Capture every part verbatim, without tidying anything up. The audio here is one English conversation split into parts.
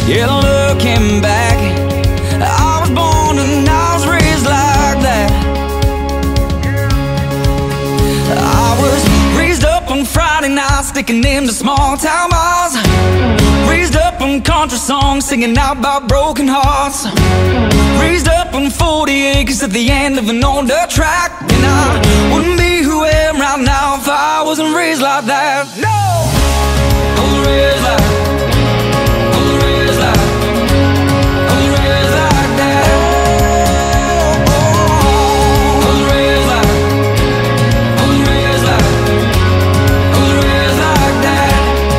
Yeah, looking back, I was born and I was raised like that. I was raised up on Friday nights, sticking into small town bars. Raised up on country songs, singing out about broken hearts. Raised up on forty acres at the end of an old dirt track. And I wouldn't be who I am right now if I wasn't raised like that. No! I was raised like, I was raised like, I was raised like that. Oh, oh, I was raised like, I was raised like, I was raised like that.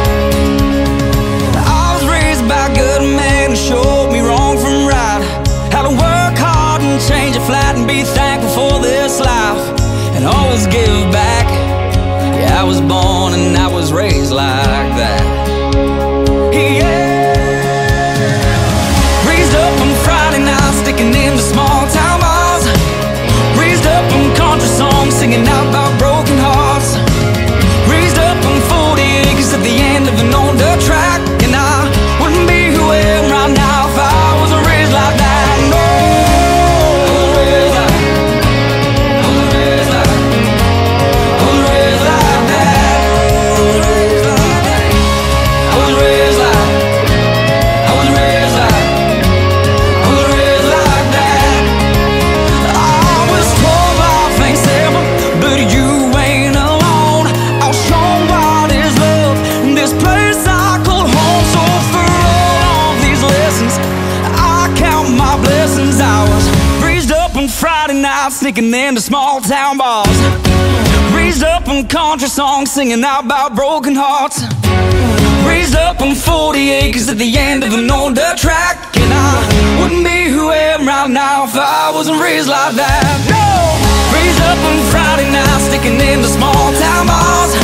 I was raised by a good man who showed me wrong from right. How to work hard and change it flat and be thankful for this life and always give back. Yeah, I was born and I was raised like that. Yeah. Raised up on Friday nights, sticking into small town bars. Raised up on country songs, singing out about broken hearts. Raised up on forty acres at the end of an old dirt track. And I wouldn't be who I am right now if I wasn't raised like that. No. I was raised like, I was raised like, I was raised like that. I was raised like that. I was raised like, I was raised like, I was raised like that. I was told life ain't simple, but you ain't alone. I was shown what is love in this place I call home. So for all of these lessons, I count my blessings. I was raised up on Friday nights, sneaking into small town bars. Raised up on country songs, singing out about broken hearts. Raised up on forty acres at the end of an old dirt track. And I wouldn't be who I am right now if I wasn't raised like that. No! Raised up on Friday nights, sticking into small town bars.